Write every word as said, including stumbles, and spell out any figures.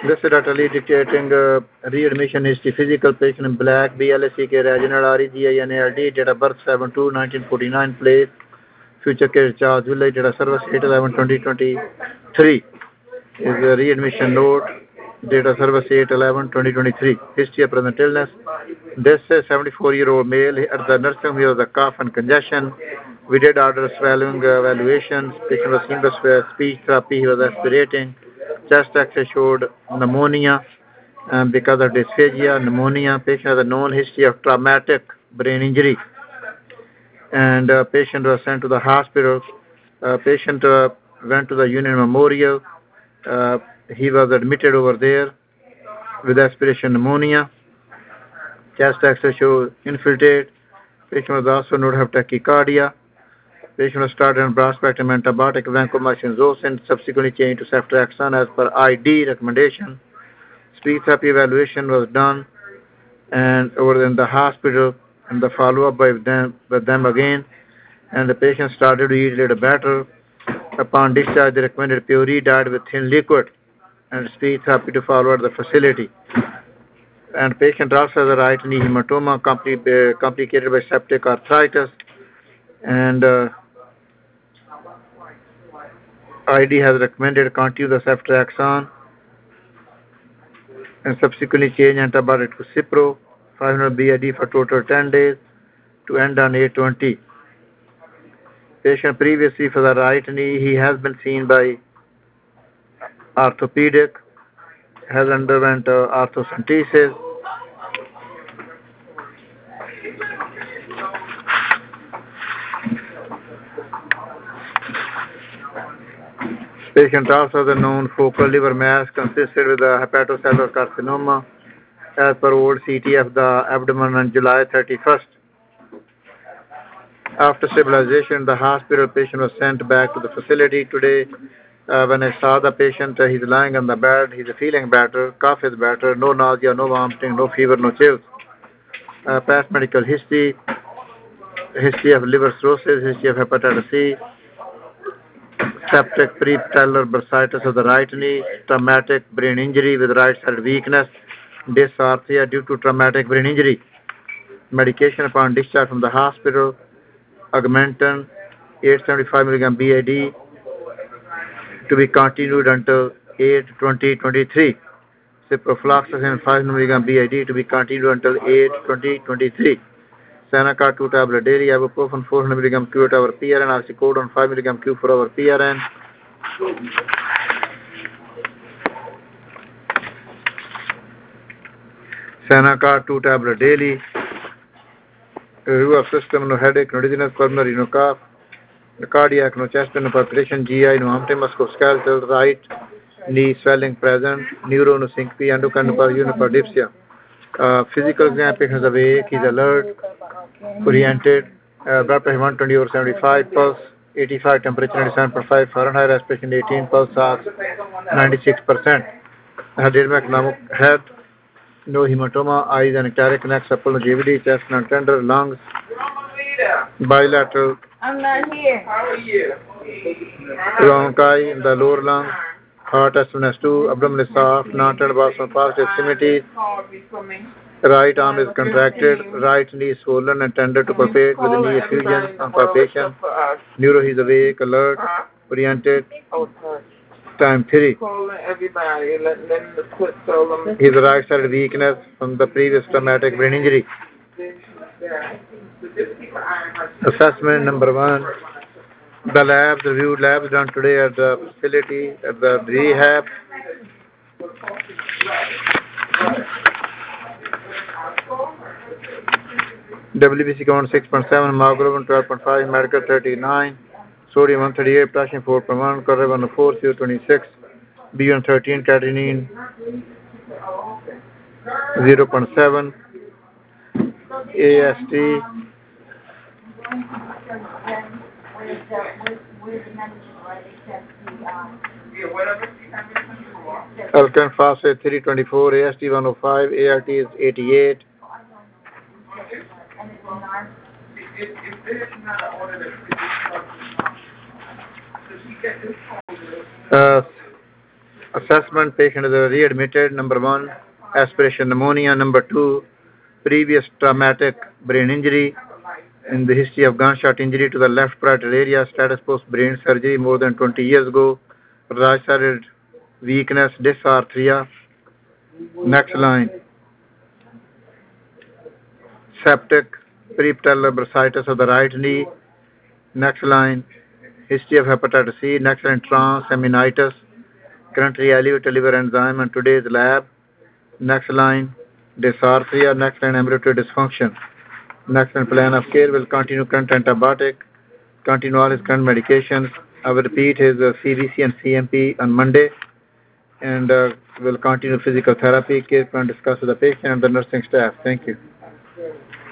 This is data lead dictating uh, readmission history, physical patient in black, B L S C K, regional R E G I N A L D, date of birth seven two nineteen forty-nine, place, future case charge, village, data service eight eleven twenty twenty-three, is a readmission note, data service eight eleven twenty twenty-three, history of present illness. This is seventy-four year old male at the nursing home with the cough and congestion. We did order swallowing uh, evaluations. Patient was seen with speech therapy. He was aspirating. Chest X-ray showed pneumonia um, because of dysphagia, pneumonia. Patient has a known history of traumatic brain injury. And uh, patient was sent to the hospital. Uh, patient uh, went to the Union Memorial. Uh, he was admitted over there with aspiration pneumonia. Chest X-ray showed infiltrate. Patient was also known to have tachycardia. Patient was started on broadspectrum antibiotic vancomycin zosyn, subsequently changed to ceftriaxone as per I D recommendation. Speech therapy evaluation was done and over in the hospital and the follow-up by them, with them again. And the patient started to eat a little better. Upon discharge, they recommended puree diet with thin liquid and speech therapy to follow at the facility. And patient also has a right knee hematoma compli- uh, complicated by septic arthritis. And uh, I D has recommended continue the ceftriaxone and subsequently change antibiotic to Cipro, five hundred B I D for total ten days to end on eight twenty. Patient previously for the right knee, he has been seen by orthopedic, has underwent uh, orthocentesis. Patient also has a known focal liver mass consisted with a hepatocellular carcinoma as per old C T of the abdomen on July thirty-first. After stabilization, the hospital patient was sent back to the facility today. Uh, when I saw the patient, uh, he's lying on the bed, he's feeling better, cough is better, no nausea, no vomiting, no fever, no chills. Uh, past medical history, history of liver cirrhosis, history of hepatitis C, septic prepatellar bursitis of the right knee, traumatic brain injury with right-sided weakness, dysarthria due to traumatic brain injury. Medication upon discharge from the hospital, Augmentin, eight seventy-five milligram B I D, to be continued until eight twenty twenty-three. Ciprofloxacin, five hundred milligram B I D, to be continued until eight twenty twenty-three. Senaca, two tablet daily, ibuprofen, four hundred milligram Q eight hour P R N, oxycodone, five milligram Q four hour P R N. Senaca, two tablet daily. Review of system, no headache, no dizziness, pulmonary, no cough, no cardiac, no chest, no palpitation, G I, no empty musculoskeletal, right knee swelling present, neuro, no syncope, endocrine, no dipsia. Uh, physical exam, patient is awake, he's alert, oriented, uh, blood pressure one twenty over seventy-five, pulse eighty-five, temperature ninety-seven point five Fahrenheit, respiration eighteen, pulse ox ninety-six percent. Diabetic economic head, no hematoma, eyes and ectatic, neck supple, no G V D, chest non-tender, lungs, bilateral. I'm not here. How are you? Bronchi in the lower lung, heart S one S two, abdomen is soft, non-tender basal positive extremities. Right arm is contracted, right knee is swollen and tender to palpate with knee effusion and palpation. Neuro, he's awake, alert, oriented. Time three. He's right-sided weakness from the previous traumatic brain injury. Assessment number one. The labs, reviewed labs done today at the facility, at the rehab. W B C count six point seven, hemoglobin twelve point five, medical thirty-nine, sodium one thirty-eight, potassium four point one, cholesterol one oh four, C O twenty-six, B one thirteen, creatinine zero point seven, A S T alkaline phosphate three twenty-four, A S T one oh five, A L T is eighty-eight. Uh, Assessment: patient is readmitted. Number one, aspiration pneumonia. Number two, previous traumatic brain injury. In the history of gunshot injury to the left parietal area, status post brain surgery more than twenty years ago, right sided weakness, dysarthria. Next line, septic, prepatellar bursitis of the right knee. Next line, history of hepatitis C. Next line, transaminitis, currently elevated liver enzyme and today's lab. Next line, dysarthria. Next line, ambulatory dysfunction. Next line, plan of care will continue current antibiotic, continue all his current medications. I will repeat his uh, C B C and C M P on Monday, and uh, will continue physical therapy. Care plan discussed with the patient and the nursing staff. Thank you.